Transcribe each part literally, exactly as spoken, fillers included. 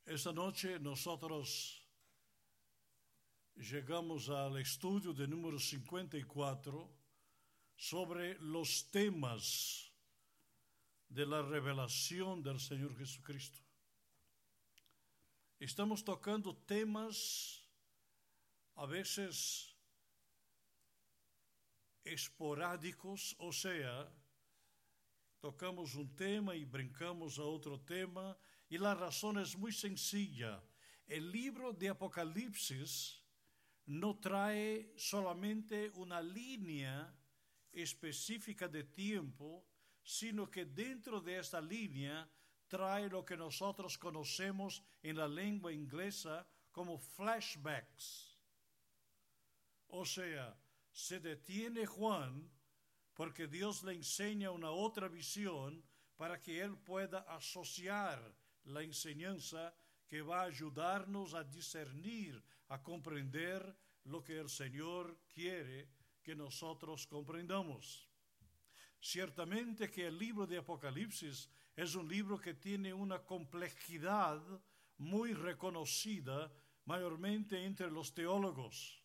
Esta noche nosotros llegamos al estudio de número cincuenta y cuatro sobre los temas de la revelación del Señor Jesucristo. Estamos tocando temas a veces esporádicos, o sea, tocamos un tema y brincamos a otro tema, y la razón es muy sencilla. El libro de Apocalipsis no trae solamente una línea específica de tiempo, sino que dentro de esta línea trae lo que nosotros conocemos en la lengua inglesa como flashbacks. O sea, se detiene Juan porque Dios le enseña una otra visión para que él pueda asociar la enseñanza que va a ayudarnos a discernir, a comprender lo que el Señor quiere que nosotros comprendamos. Ciertamente que el libro de Apocalipsis es un libro que tiene una complejidad muy reconocida, mayormente entre los teólogos,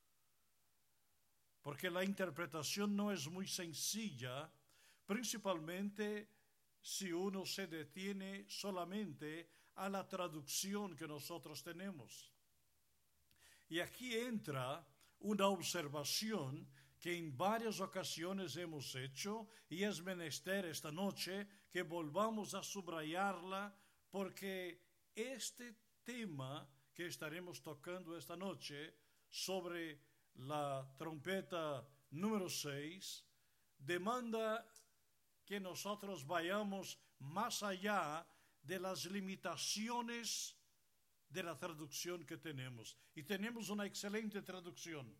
porque la interpretación no es muy sencilla, principalmente si uno se detiene solamente a la traducción que nosotros tenemos. Y aquí entra una observación que en varias ocasiones hemos hecho, y es menester esta noche que volvamos a subrayarla, porque este tema que estaremos tocando esta noche sobre la trompeta número seis demanda que nosotros vayamos más allá de las limitaciones de la traducción que tenemos. Y tenemos una excelente traducción.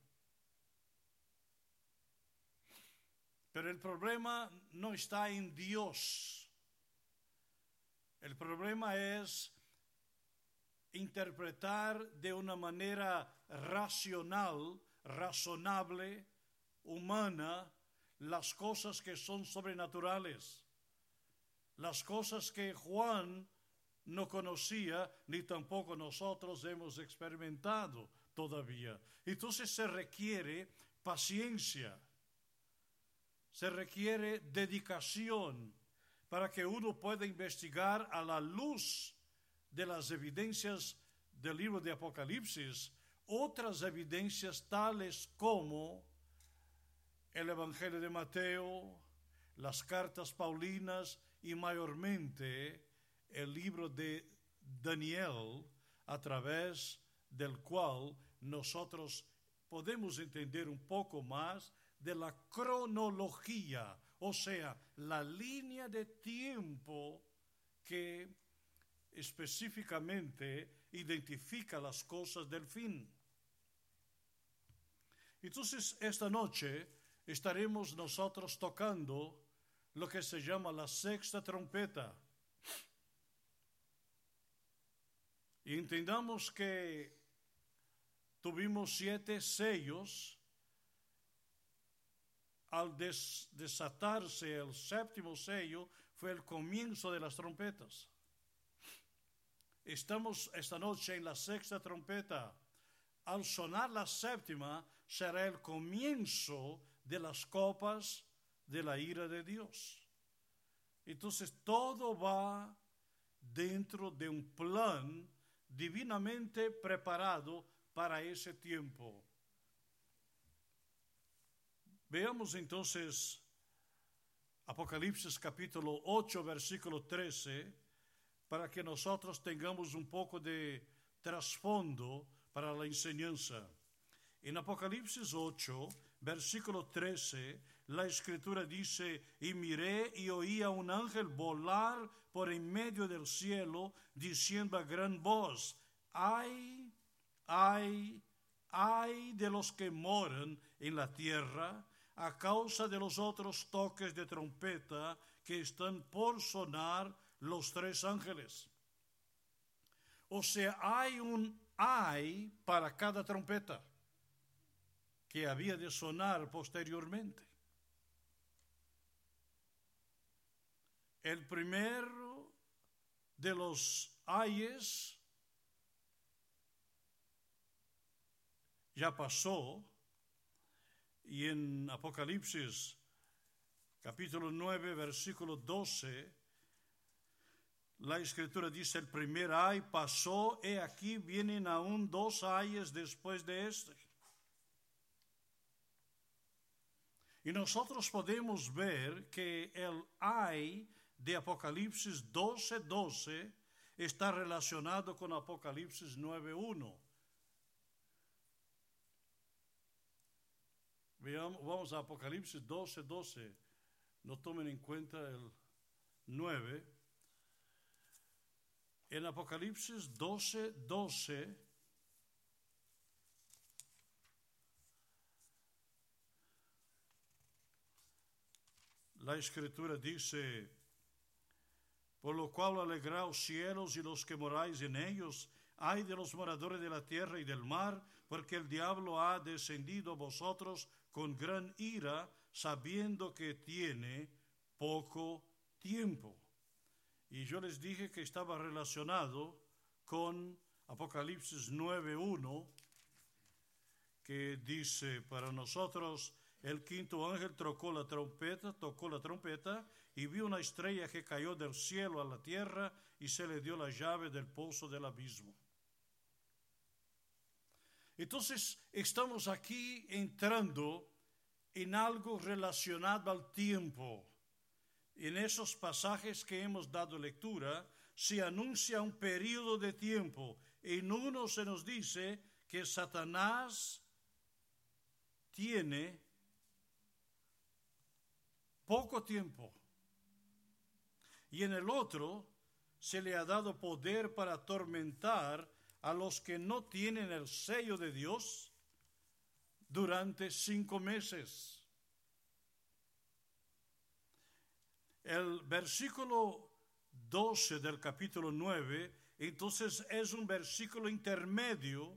Pero el problema no está en Dios. El problema es interpretar de una manera racional, razonable, humana, las cosas que son sobrenaturales, las cosas que Juan no conocía, ni tampoco nosotros hemos experimentado todavía. Entonces se requiere paciencia, se requiere dedicación para que uno pueda investigar a la luz de las evidencias del libro de Apocalipsis, otras evidencias tales como el Evangelio de Mateo, las cartas paulinas y mayormente el libro de Daniel, a través del cual nosotros podemos entender un poco más de la cronología, o sea, la línea de tiempo que específicamente identifica las cosas del fin. Entonces, esta noche estaremos nosotros tocando lo que se llama la sexta trompeta. Y entendamos que tuvimos siete sellos. Al des- desatarse el séptimo sello fue el comienzo de las trompetas. Estamos esta noche en la sexta trompeta. Al sonar la séptima será el comienzo de las copas de la ira de Dios. Entonces todo va dentro de un plan divinamente preparado para ese tiempo. Veamos entonces Apocalipsis capítulo ocho, versículo trece, para que nosotros tengamos un poco de trasfondo para la enseñanza. En Apocalipsis ocho, versículo trece, la Escritura dice: y miré y oí a un ángel volar por en medio del cielo, diciendo a gran voz: ay, ay, ay de los que moran en la tierra, a causa de los otros toques de trompeta que están por sonar los tres ángeles. O sea, hay un ay para cada trompeta que había de sonar posteriormente. El primero de los ayes ya pasó, y en Apocalipsis capítulo nueve, versículo doce, la Escritura dice: el primer ay pasó, he aquí vienen aún dos ayes después de este. Y nosotros podemos ver que el ay de Apocalipsis doce, doce está relacionado con Apocalipsis nueve, uno. Veamos, vamos a Apocalipsis doce, doce. No tomen en cuenta el nueve. En Apocalipsis doce, doce, la Escritura dice: por lo cual alegraos cielos y los que moráis en ellos, ay de los moradores de la tierra y del mar, porque el diablo ha descendido a vosotros con gran ira, sabiendo que tiene poco tiempo. Y yo les dije que estaba relacionado con Apocalipsis nueve, uno, que dice para nosotros: el quinto ángel tocó la trompeta, tocó la trompeta, y vio una estrella que cayó del cielo a la tierra, y se le dio la llave del pozo del abismo. Entonces, estamos aquí entrando en algo relacionado al tiempo. En esos pasajes que hemos dado lectura, se anuncia un periodo de tiempo. En uno se nos dice que Satanás tiene poco tiempo. Y en el otro se le ha dado poder para atormentar a los que no tienen el sello de Dios durante cinco meses. El versículo doce del capítulo nueve, entonces, es un versículo intermedio,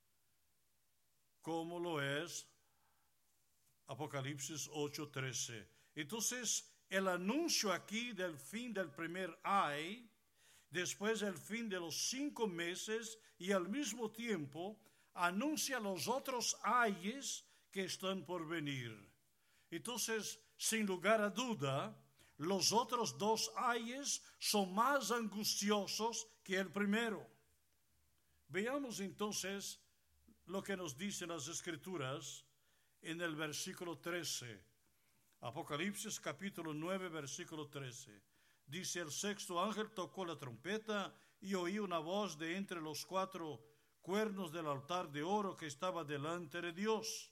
como lo es Apocalipsis ocho, trece. Entonces, el anuncio aquí del fin del primer ay, después el fin de los cinco meses, y al mismo tiempo anuncia los otros ayes que están por venir. Entonces, sin lugar a duda, los otros dos ayes son más angustiosos que el primero. Veamos entonces lo que nos dicen las Escrituras en el versículo trece. Apocalipsis capítulo nueve, versículo trece. Dice: el sexto ángel tocó la trompeta, y oí una voz de entre los cuatro cuernos del altar de oro que estaba delante de Dios.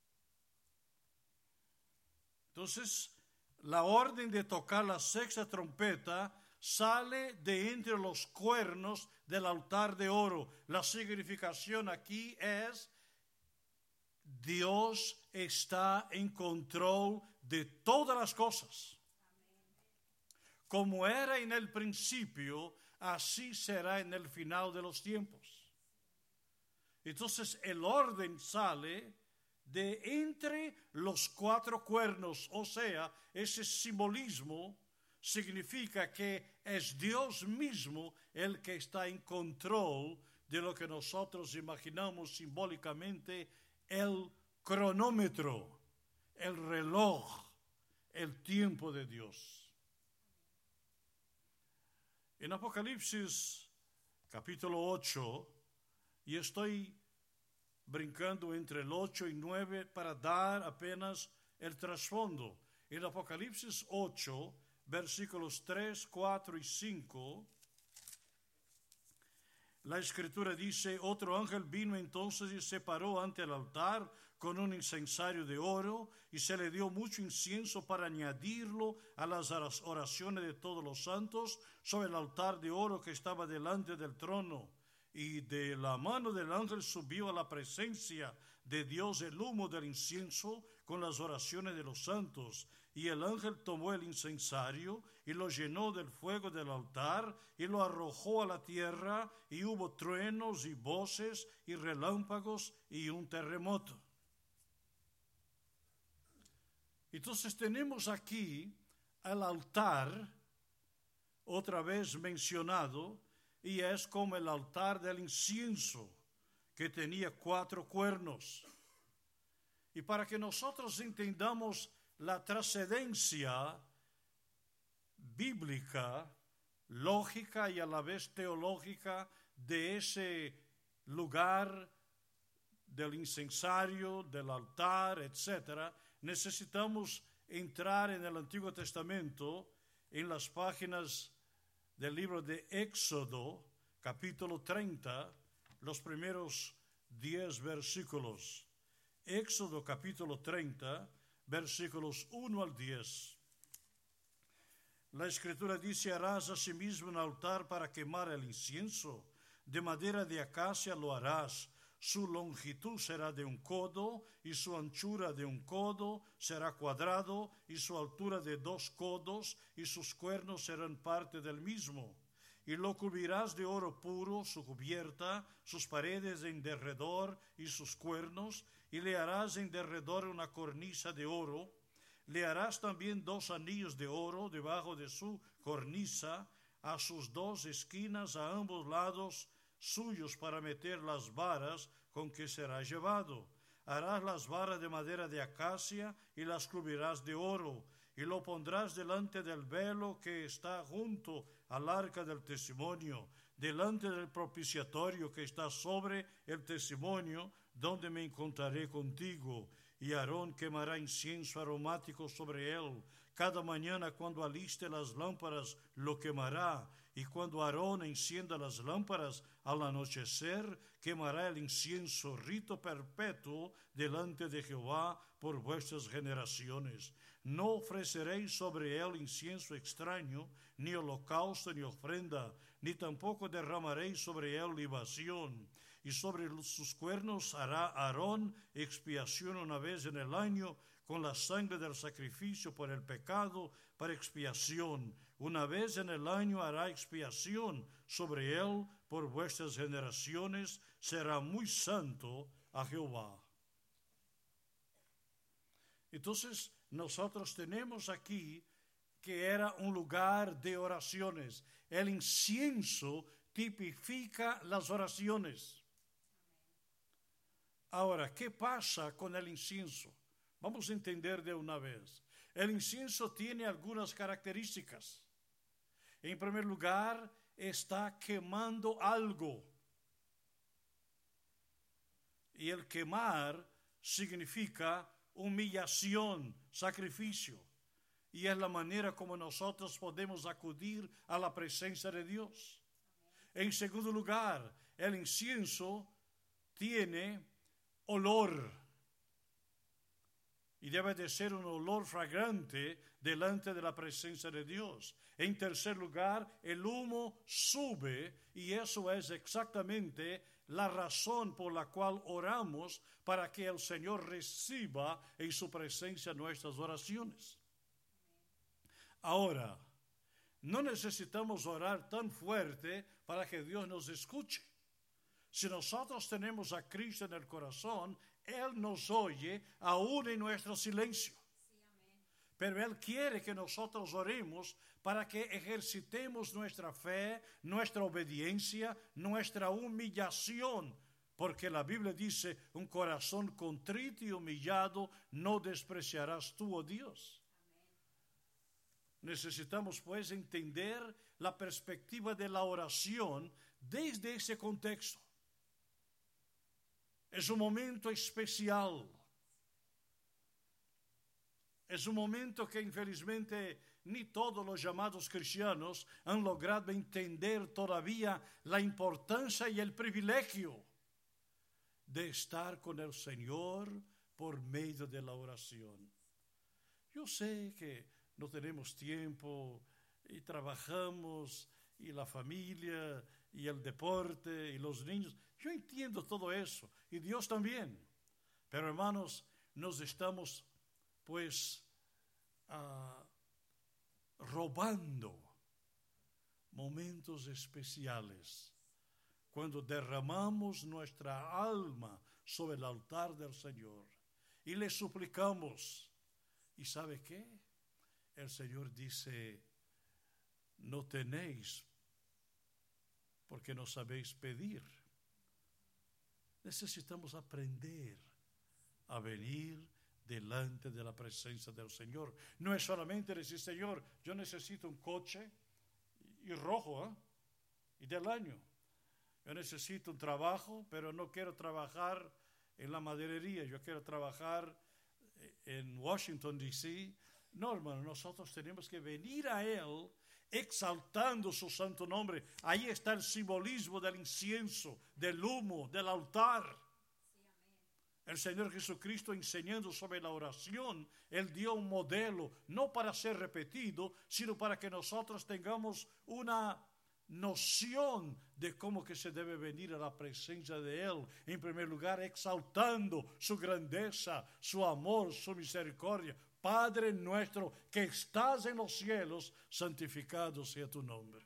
Entonces, la orden de tocar la sexta trompeta sale de entre los cuernos del altar de oro. La significación aquí es: Dios está en control de todas las cosas. Como era en el principio, así será en el final de los tiempos. Entonces, el orden sale de entre los cuatro cuernos, o sea, ese simbolismo significa que es Dios mismo el que está en control de lo que nosotros imaginamos simbólicamente el cronómetro, el reloj, el tiempo de Dios. En Apocalipsis capítulo ocho, y estoy brincando entre el ocho y nueve para dar apenas el trasfondo. En Apocalipsis ocho, versículos tres, cuatro y cinco, la Escritura dice: otro ángel vino entonces y se paró ante el altar con un incensario de oro, y se le dio mucho incienso para añadirlo a las oraciones de todos los santos sobre el altar de oro que estaba delante del trono. Y de la mano del ángel subió a la presencia de Dios el humo del incienso con las oraciones de los santos. Y el ángel tomó el incensario y lo llenó del fuego del altar y lo arrojó a la tierra, y hubo truenos y voces y relámpagos y un terremoto. Entonces tenemos aquí el altar otra vez mencionado, y es como el altar del incienso que tenía cuatro cuernos. Y para que nosotros entendamos la trascendencia bíblica, lógica y a la vez teológica de ese lugar del incensario, del altar, etcétera, necesitamos entrar en el Antiguo Testamento, en las páginas del libro de Éxodo, capítulo treinta, los primeros diez versículos. Éxodo capítulo treinta, versículos uno al diez. La Escritura dice: harás asimismo un altar para quemar el incienso, de madera de acacia lo harás. Su longitud será de un codo, y su anchura de un codo, será cuadrado, y su altura de dos codos, y sus cuernos serán parte del mismo. Y lo cubrirás de oro puro, su cubierta, sus paredes en derredor, y sus cuernos, y le harás en derredor una cornisa de oro. Le harás también dos anillos de oro debajo de su cornisa, a sus dos esquinas, a ambos lados suyos, para meter las varas con que será llevado. Harás las varas de madera de acacia y las cubrirás de oro, y lo pondrás delante del velo que está junto al arca del testimonio, delante del propiciatorio que está sobre el testimonio, donde me encontraré contigo. Y Aarón quemará incienso aromático sobre él. Cada mañana, cuando aliste las lámparas, lo quemará. Y cuando Aarón encienda las lámparas al anochecer, quemará el incienso, rito perpetuo delante de Jehová por vuestras generaciones. No ofreceréis sobre él incienso extraño, ni holocausto, ni ofrenda, ni tampoco derramaréis sobre él libación. Y sobre sus cuernos hará Aarón expiación una vez en el año, con la sangre del sacrificio por el pecado, para expiación. Una vez en el año hará expiación sobre él por vuestras generaciones, será muy santo a Jehová. Entonces, nosotros tenemos aquí que era un lugar de oraciones. El incienso tipifica las oraciones. Ahora, ¿qué pasa con el incienso? Vamos a entender de una vez. El incienso tiene algunas características. En primer lugar, está quemando algo. Y el quemar significa humillación, sacrificio. Y es la manera como nosotros podemos acudir a la presencia de Dios. En segundo lugar, el incienso tiene olor. Y debe de ser un olor fragante delante de la presencia de Dios. En tercer lugar, el humo sube, y eso es exactamente la razón por la cual oramos, para que el Señor reciba en su presencia nuestras oraciones. Ahora, no necesitamos orar tan fuerte para que Dios nos escuche. Si nosotros tenemos a Cristo en el corazón, Él nos oye aún en nuestro silencio. Sí, amén. Pero Él quiere que nosotros oremos para que ejercitemos nuestra fe, nuestra obediencia, nuestra humillación. Porque la Biblia dice: un corazón contrito y humillado no despreciarás tú, oh Dios. Amén. Necesitamos pues entender la perspectiva de la oración desde ese contexto. Es un momento especial. Es un momento que infelizmente ni todos los llamados cristianos han logrado entender todavía la importancia y el privilegio de estar con el Señor por medio de la oración. Yo sé que no tenemos tiempo y trabajamos, y la familia y el deporte y los niños. Yo entiendo todo eso, y Dios también. Pero hermanos, nos estamos pues uh, robando momentos especiales cuando derramamos nuestra alma sobre el altar del Señor y le suplicamos. ¿Y sabe qué? El Señor dice: no tenéis porque no sabéis pedir. necesitamos aprender a venir delante de la presencia del Señor. No es solamente decir, Señor, yo necesito un coche y rojo, ¿eh? y del año. Yo necesito un trabajo, pero no quiero trabajar en la maderería, yo quiero trabajar en Washington, D C No, hermano, nosotros tenemos que venir a Él exaltando su santo nombre. Ahí está el simbolismo del incienso, del humo, del altar. Sí, amén. El Señor Jesucristo, enseñando sobre la oración, Él dio un modelo, no para ser repetido, sino para que nosotros tengamos una noción de cómo que se debe venir a la presencia de Él. En primer lugar, exaltando su grandeza, su amor, su misericordia. Padre nuestro que estás en los cielos, santificado sea tu nombre.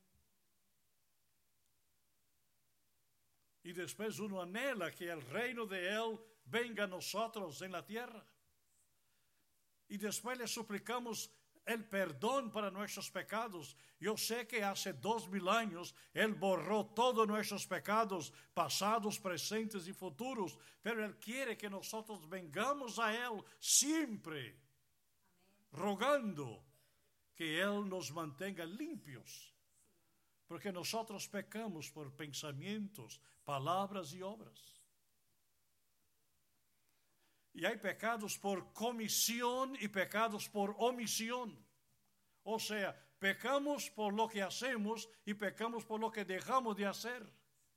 Y después uno anhela que el reino de Él venga a nosotros en la tierra. Y después le suplicamos el perdón para nuestros pecados. Yo sé que hace dos mil años Él borró todos nuestros pecados, pasados, presentes y futuros, pero Él quiere que nosotros vengamos a Él siempre, amén, rogando que Él nos mantenga limpios, porque nosotros pecamos por pensamientos, palabras y obras. Y hay pecados por comisión y pecados por omisión. O sea, pecamos por lo que hacemos y pecamos por lo que dejamos de hacer.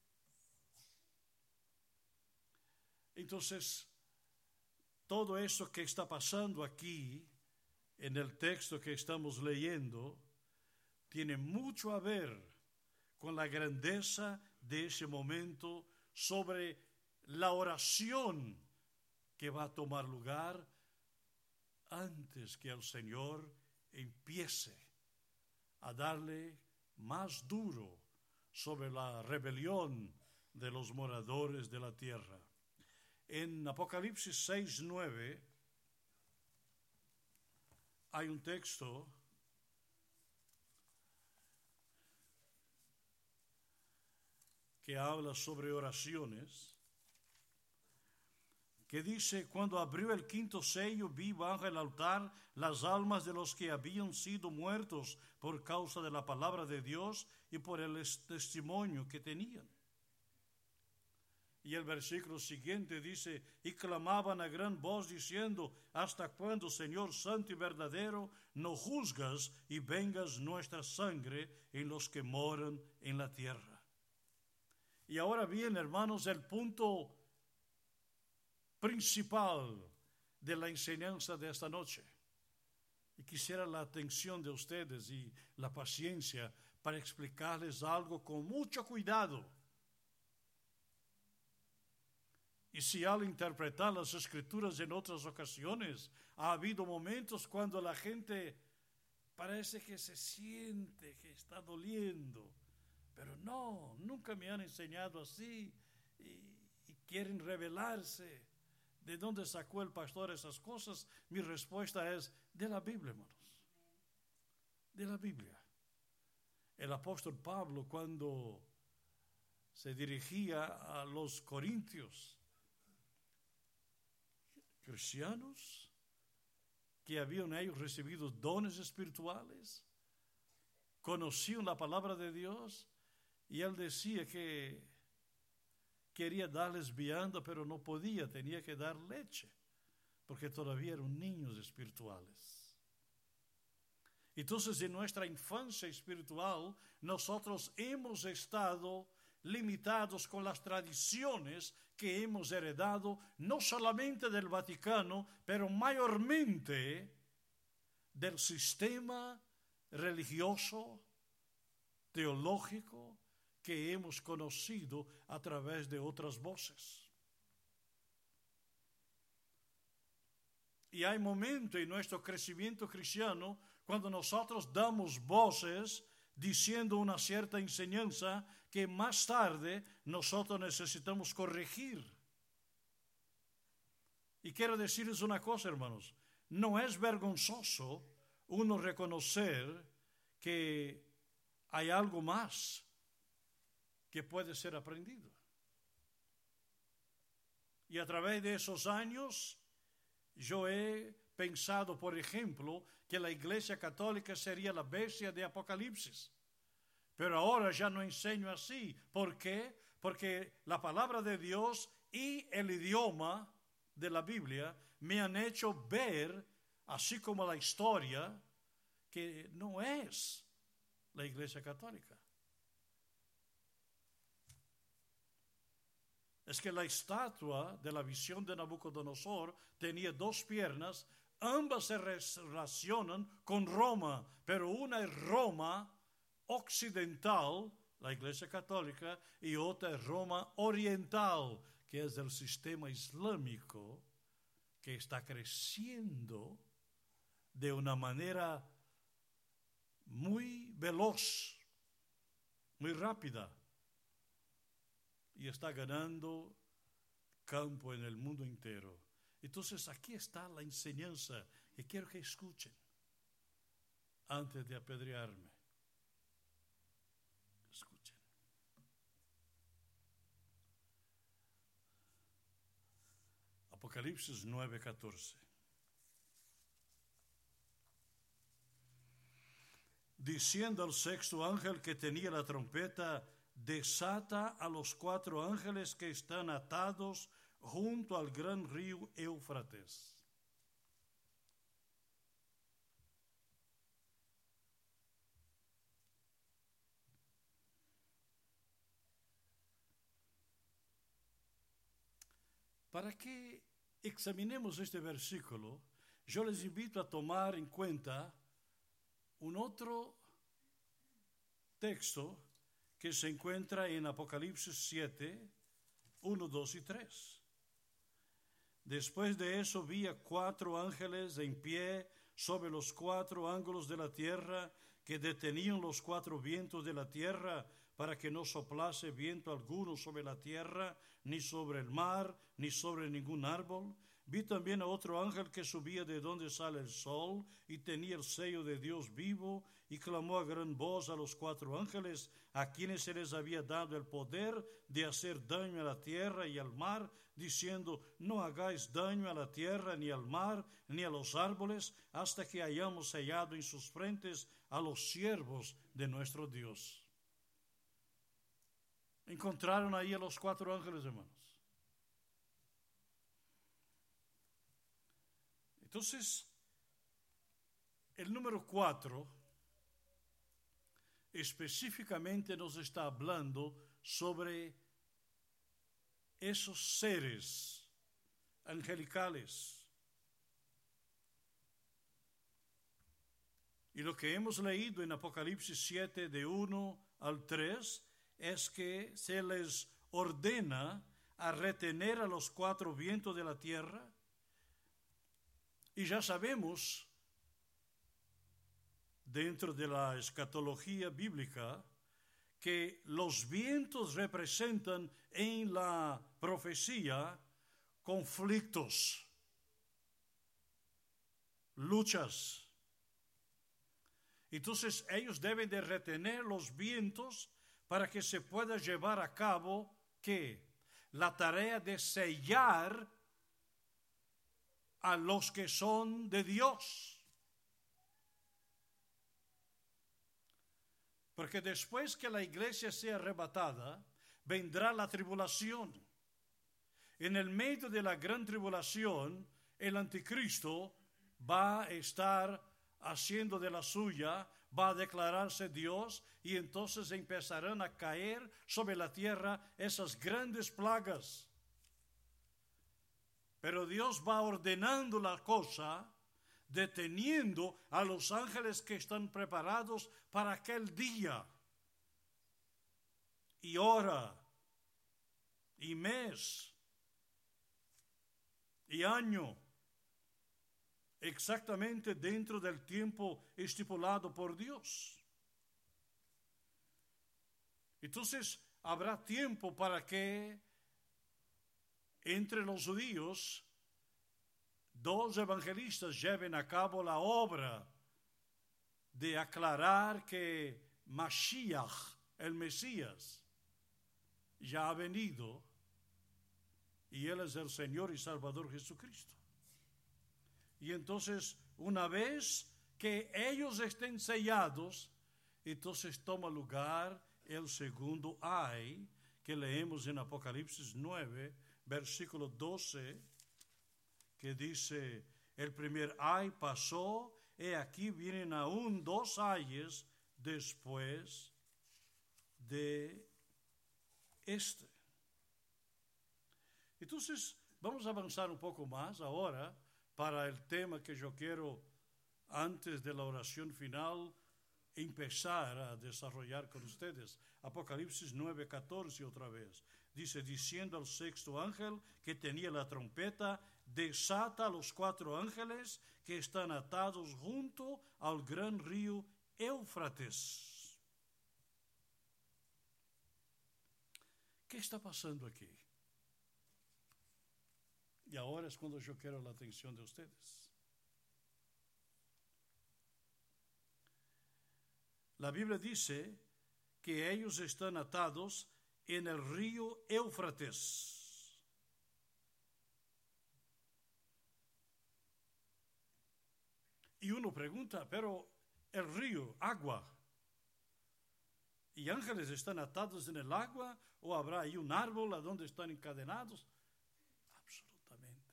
Entonces, todo eso que está pasando aquí, en el texto que estamos leyendo, tiene mucho a ver con la grandeza de ese momento sobre la oración que va a tomar lugar antes que el Señor empiece a darle más duro sobre la rebelión de los moradores de la tierra. En Apocalipsis seis, nueve hay un texto que habla sobre oraciones, que dice, cuando abrió el quinto sello, vi bajo el altar las almas de los que habían sido muertos por causa de la palabra de Dios y por el testimonio que tenían. Y el versículo siguiente dice, y clamaban a gran voz diciendo, ¿hasta cuándo, Señor santo y verdadero, no juzgas y vengas nuestra sangre en los que moran en la tierra? Y ahora bien, hermanos, el punto principal de la enseñanza de esta noche. Y quisiera la atención de ustedes y la paciencia para explicarles algo con mucho cuidado. Y si al interpretar las Escrituras en otras ocasiones, ha habido momentos cuando la gente parece que se siente que está doliendo, pero no, nunca me han enseñado así y, y quieren rebelarse. ¿De dónde sacó el pastor esas cosas? Mi respuesta es de la Biblia, hermanos. De la Biblia. El apóstol Pablo, cuando se dirigía a los corintios, cristianos que habían ellos recibido dones espirituales, conocían la palabra de Dios, y él decía que quería darles vianda, pero no podía, tenía que dar leche, porque todavía eran niños espirituales. Entonces, en nuestra infancia espiritual, nosotros hemos estado limitados con las tradiciones que hemos heredado, no solamente del Vaticano, pero mayormente del sistema religioso, teológico, que hemos conocido a través de otras voces. Y hay momentos en nuestro crecimiento cristiano cuando nosotros damos voces diciendo una cierta enseñanza que más tarde nosotros necesitamos corregir. Y quiero decirles una cosa, hermanos, no es vergonzoso uno reconocer que hay algo más que puede ser aprendido. Y a través de esos años, yo he pensado, por ejemplo, que la Iglesia Católica sería la bestia de Apocalipsis. Pero ahora ya no enseño así. ¿Por qué? Porque la palabra de Dios y el idioma de la Biblia me han hecho ver, así como la historia, que no es la Iglesia Católica. Es que la estatua de la visión de Nabucodonosor tenía dos piernas, ambas se relacionan con Roma, pero una es Roma occidental, la Iglesia Católica, y otra es Roma oriental, que es el sistema islámico que está creciendo de una manera muy veloz, muy rápida, y está ganando campo en el mundo entero. Entonces aquí está la enseñanza que quiero que escuchen antes de apedrearme. Escuchen. Apocalipsis nueve catorce. Diciendo al sexto ángel que tenía la trompeta, desata a los cuatro ángeles que están atados junto al gran río Éufrates. Para que examinemos este versículo, yo les invito a tomar en cuenta un otro texto que se encuentra en Apocalipsis siete, uno, dos y tres. Después de eso vi a cuatro ángeles en pie sobre los cuatro ángulos de la tierra, que detenían los cuatro vientos de la tierra para que no soplase viento alguno sobre la tierra, ni sobre el mar, ni sobre ningún árbol. Vi también a otro ángel que subía de donde sale el sol y tenía el sello de Dios vivo, y clamó a gran voz a los cuatro ángeles, a quienes se les había dado el poder de hacer daño a la tierra y al mar, diciendo: no hagáis daño a la tierra, ni al mar, ni a los árboles, hasta que hayamos sellado en sus frentes a los siervos de nuestro Dios. ¿Encontraron ahí a los cuatro ángeles, hermanos? Entonces, el número cuatro específicamente nos está hablando sobre esos seres angelicales. Y lo que hemos leído en Apocalipsis siete, de uno al tres, es que se les ordena a retener a los cuatro vientos de la tierra. Y ya sabemos, dentro de la escatología bíblica, que los vientos representan en la profecía conflictos, luchas. Entonces ellos deben de retener los vientos para que se pueda llevar a cabo, ¿qué? La tarea de sellar a los que son de Dios. Porque después que la iglesia sea arrebatada, vendrá la tribulación. En el medio de la gran tribulación, el anticristo va a estar haciendo de la suya, va a declararse Dios, y entonces empezarán a caer sobre la tierra esas grandes plagas. Pero Dios va ordenando la cosa, deteniendo a los ángeles que están preparados para aquel día, y hora, y mes, y año, exactamente dentro del tiempo estipulado por Dios. Entonces, habrá tiempo para que entre los judíos dos evangelistas lleven a cabo la obra de aclarar que Mashiach, el Mesías, ya ha venido, y Él es el Señor y Salvador Jesucristo. Y entonces, una vez que ellos estén sellados, entonces toma lugar el segundo ay, que leemos en Apocalipsis nueve, versículo doce, que dice, el primer ay pasó, y aquí vienen aún dos ayes después de este. Entonces, vamos a avanzar un poco más ahora para el tema que yo quiero, antes de la oración final, empezar a desarrollar con ustedes. Apocalipsis nueve, catorce otra vez. Dice, diciendo al sexto ángel que tenía la trompeta, desata a los cuatro ángeles que están atados junto al gran río Éufrates. ¿Qué está pasando aquí? Y ahora es cuando yo quiero la atención de ustedes. La Biblia dice que ellos están atados en el río Éufrates. Y uno pregunta, pero el río, agua, ¿y ángeles están atados en el agua? ¿O habrá ahí un árbol a donde están encadenados? Absolutamente.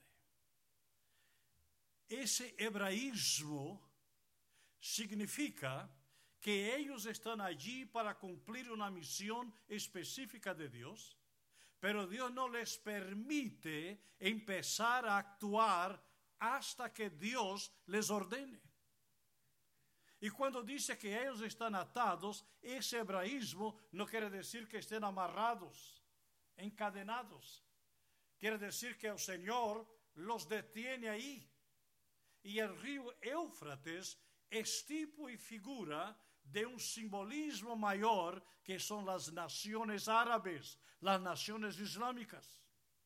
Ese hebraísmo significa que ellos están allí para cumplir una misión específica de Dios, pero Dios no les permite empezar a actuar hasta que Dios les ordene. Y cuando dice que ellos están atados, ese hebraísmo no quiere decir que estén amarrados, encadenados. Quiere decir que el Señor los detiene ahí. Y el río Éufrates es tipo y figura de un simbolismo mayor que son las naciones árabes, las naciones islámicas.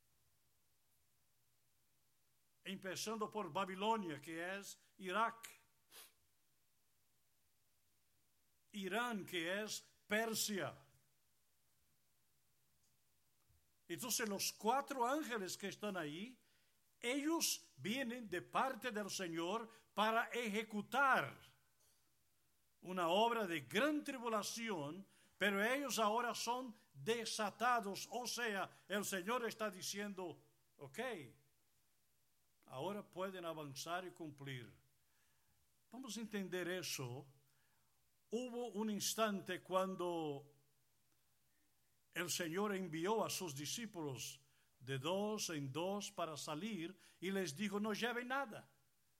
Empezando por Babilonia, que es Irak. Irán, que es Persia. Entonces los cuatro ángeles que están ahí, ellos vienen de parte del Señor para ejecutar una obra de gran tribulación, pero ellos ahora son desatados. O sea, el Señor está diciendo, ok, ahora pueden avanzar y cumplir. Vamos a entender eso. Hubo un instante cuando el Señor envió a sus discípulos de dos en dos para salir y les dijo, no lleven nada.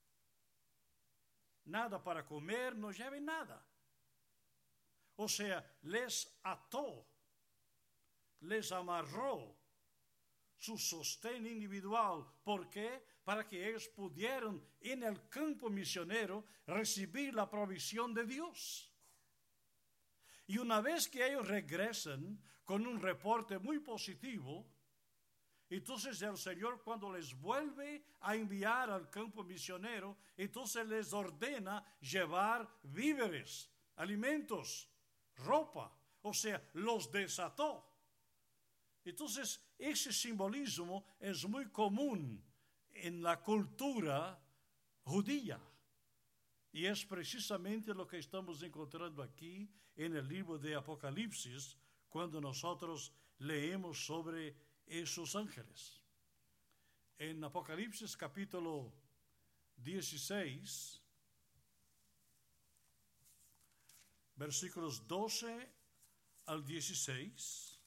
Nada para comer, no lleven nada. O sea, les ató, les amarró su sostén individual. ¿Por qué? Para que ellos pudieran en el campo misionero recibir la provisión de Dios. Y una vez que ellos regresan con un reporte muy positivo, entonces el Señor, cuando les vuelve a enviar al campo misionero, entonces les ordena llevar víveres, alimentos, ropa, o sea, los desató. Entonces ese simbolismo es muy común en la cultura judía. Y es precisamente lo que estamos encontrando aquí en el libro de Apocalipsis, cuando nosotros leemos sobre esos ángeles. En Apocalipsis capítulo dieciséis, versículos doce al dieciséis,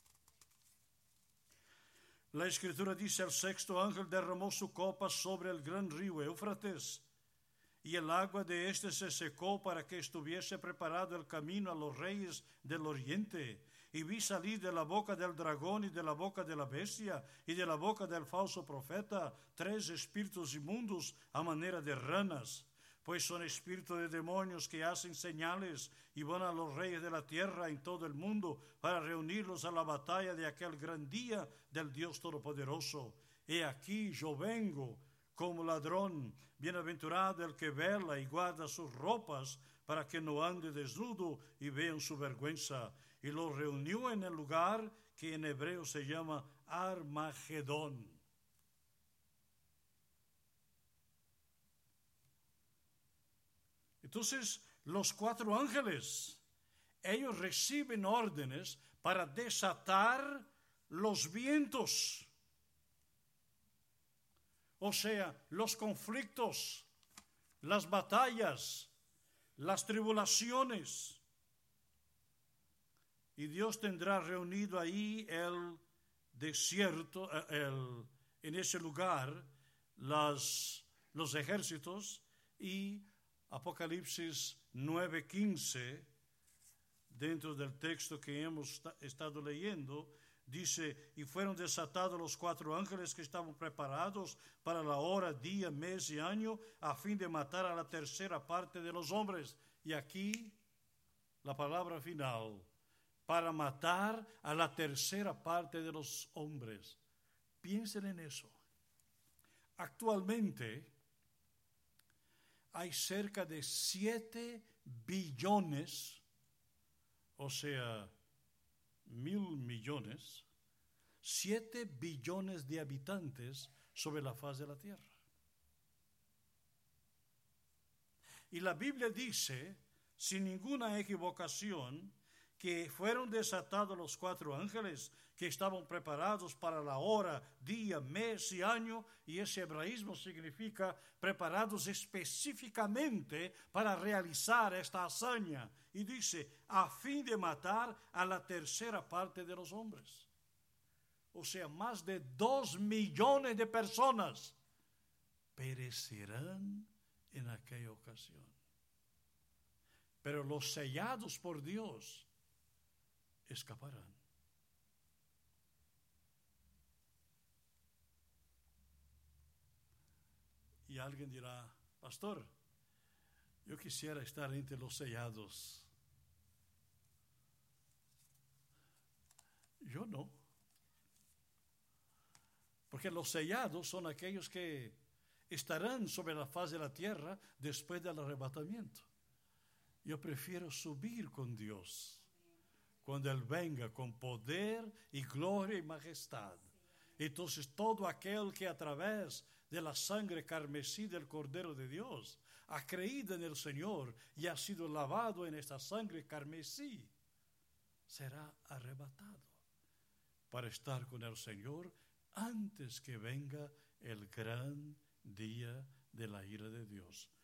la Escritura dice, el sexto ángel derramó su copa sobre el gran río Éufrates, y el agua de éste se secó para que estuviese preparado el camino a los reyes del oriente. Y vi salir de la boca del dragón y de la boca de la bestia y de la boca del falso profeta tres espíritus inmundos a manera de ranas, pues son espíritus de demonios que hacen señales y van a los reyes de la tierra en todo el mundo para reunirlos a la batalla de aquel gran día del Dios Todopoderoso. He aquí yo vengo como ladrón. Bienaventurado el que vela y guarda sus ropas para que no ande desnudo y vean su vergüenza. y los reunió en el lugar que en hebreo se llama Armagedón. Entonces, los cuatro ángeles, ellos reciben órdenes para desatar los vientos. O sea, los conflictos, las batallas, las tribulaciones. Y Dios tendrá reunido ahí el desierto, el, en ese lugar, las, los ejércitos. Y Apocalipsis nueve quince, dentro del texto que hemos estado leyendo, dice, y fueron desatados los cuatro ángeles que estaban preparados para la hora, día, mes y año, a fin de matar a la tercera parte de los hombres. Y aquí la palabra final, para matar a la tercera parte de los hombres. Piensen en eso. Actualmente hay cerca de siete billones, o sea, mil millones, siete billones de habitantes sobre la faz de la tierra. Y la Biblia dice, sin ninguna equivocación, que fueron desatados los cuatro ángeles que estaban preparados para la hora, día, mes y año, y ese hebraísmo significa preparados específicamente para realizar esta hazaña. Y dice, a fin de matar a la tercera parte de los hombres. O sea, más de dos millones de personas perecerán en aquella ocasión. Pero los sellados por Dios escaparán. Y alguien dirá, pastor, yo quisiera estar entre los sellados. Yo no. Porque los sellados son aquellos que estarán sobre la faz de la tierra después del arrebatamiento. Yo prefiero subir con Dios cuando Él venga con poder y gloria y majestad. Entonces todo aquel que a través de la sangre carmesí del Cordero de Dios ha creído en el Señor y ha sido lavado en esta sangre carmesí, será arrebatado para estar con el Señor antes que venga el gran día de la ira de Dios.